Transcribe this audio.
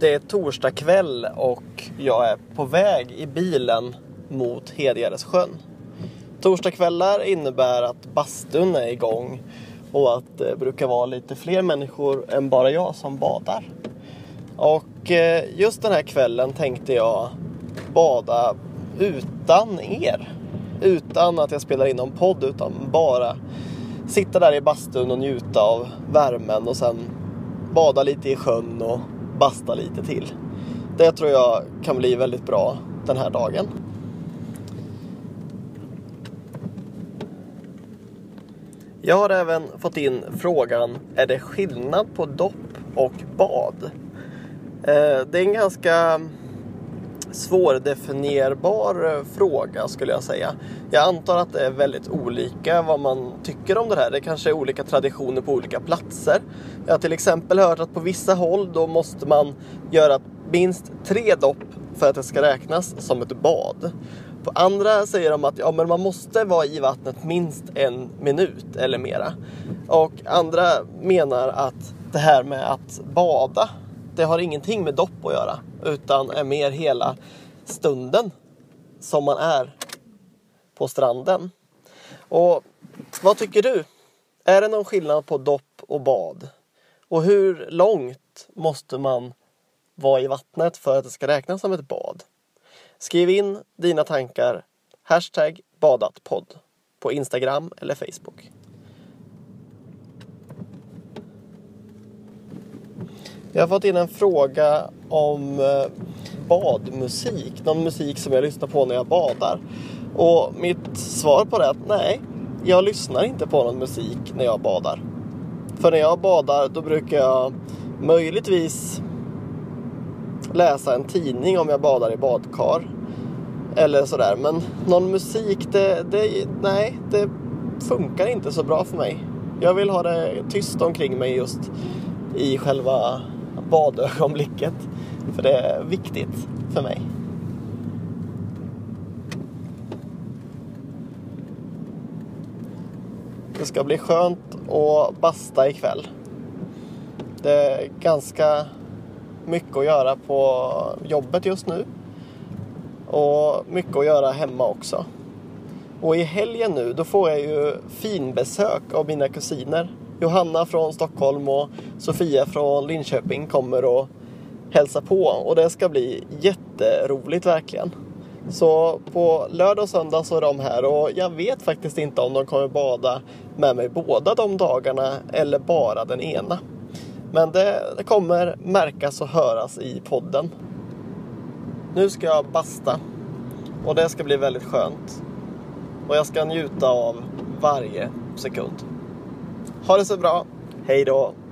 Det är torsdag kväll och jag är på väg i bilen mot Hedgärdsjön. Torsdagskvällar innebär att bastun är igång och att det brukar vara lite fler människor än bara jag som badar. Och just den här kvällen tänkte jag bada utan er. Utan att jag spelar in någon podd, utan bara sitta där i bastun och njuta av värmen och sen bada lite i sjön och basta lite till. Det tror jag kan bli väldigt bra den här dagen. Jag har även fått in frågan: är det skillnad på dopp och bad? Det är en ganska svårdefinierbar fråga, skulle jag säga. Jag antar att det är väldigt olika vad man tycker om det här. Det kanske är olika traditioner på olika platser. Jag har till exempel hört att på vissa håll då måste man göra minst 3 dopp för att det ska räknas som ett bad. På andra säger de att men man måste vara i vattnet minst 1 minut eller mera. Och andra menar att det här med att bada, det har ingenting med dopp att göra, utan är mer hela stunden som man är på stranden. Och vad tycker du? Är det någon skillnad på dopp och bad? Och hur långt måste man vara i vattnet för att det ska räknas som ett bad? Skriv in dina tankar, #badatpodd på Instagram eller Facebook. Jag har fått in en fråga om badmusik. Någon musik som jag lyssnar på när jag badar. Och mitt svar på det är att nej, jag lyssnar inte på någon musik när jag badar. För när jag badar då brukar jag möjligtvis läsa en tidning om jag badar i badkar. Eller sådär. Men någon musik, det funkar inte så bra för mig. Jag vill ha det tyst omkring mig just i själva badögonblicket. För det är viktigt för mig. Det ska bli skönt att basta ikväll. Det är ganska mycket att göra på jobbet just nu. Och mycket att göra hemma också. Och i helgen nu, då får jag ju finbesök av mina kusiner. Johanna från Stockholm och Sofia från Linköping kommer och hälsa på. Och det ska bli jätteroligt verkligen. Så på lördag och söndag så är de här. Och jag vet faktiskt inte om de kommer bada med mig båda de dagarna eller bara den ena. Men det kommer märkas och höras i podden. Nu ska jag basta. Och det ska bli väldigt skönt. Och jag ska njuta av varje sekund. Ha det så bra. Hej då.